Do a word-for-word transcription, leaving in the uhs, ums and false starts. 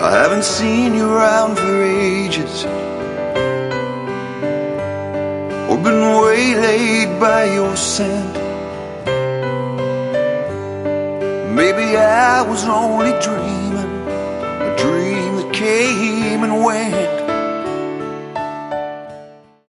I haven't seen you around for ages, or been waylaid by your scent. Maybe I was only dreaming, a dream that came and went.